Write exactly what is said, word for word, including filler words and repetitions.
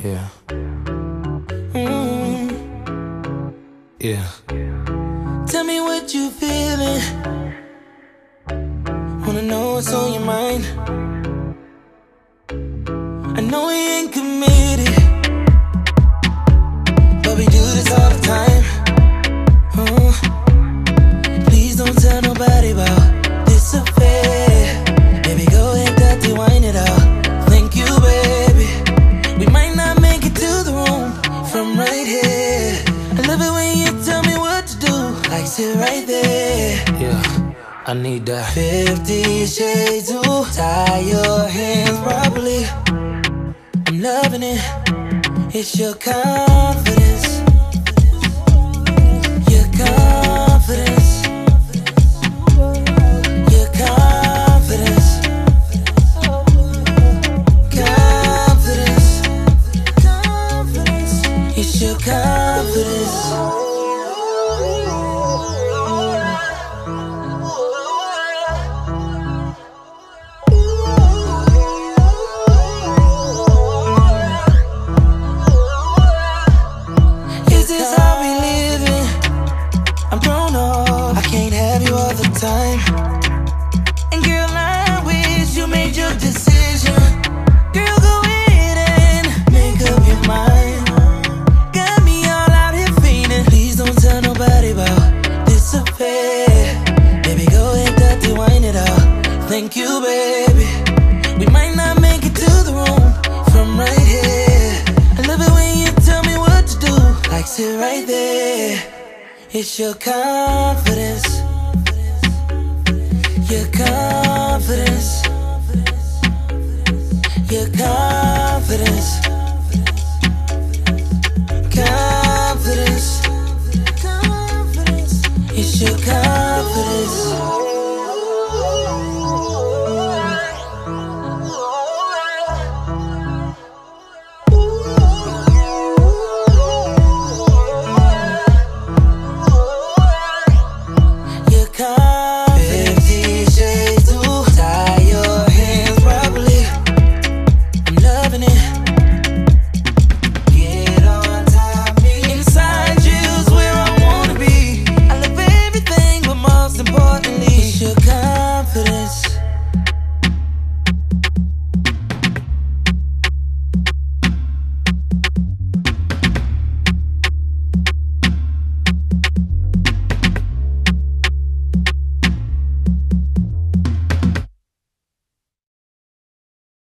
Yeah. Mm. Yeah. Tell me what you feeling. Wanna know what's on your mind. I know we ain't committed, but we do this all the time. uh, Please don't tell nobody about this affair. Baby, go ahead, dirty, wind it out. Thank you, baby. We might not make it to the room from right here. I love it when you tell me what to do, like sit right there. Yeah, I need that. Fifty shades to tie your hands properly. I'm loving it. It's your confidence. Your confidence. Your confidence. Confidence. Confidence. It's your confidence. Time. And girl, I wish you made your decision. Girl, go ahead and make up your mind. Got me all out here feeling. Please don't tell nobody about this affair. Baby, go ahead, dirty, wind it out. Thank you, baby. We might not make it to the room from right here. I love it when you tell me what to do, like sit right there. It's your confidence. Your confidence. Your confidence. Confidence. Confidence. It's your confidence.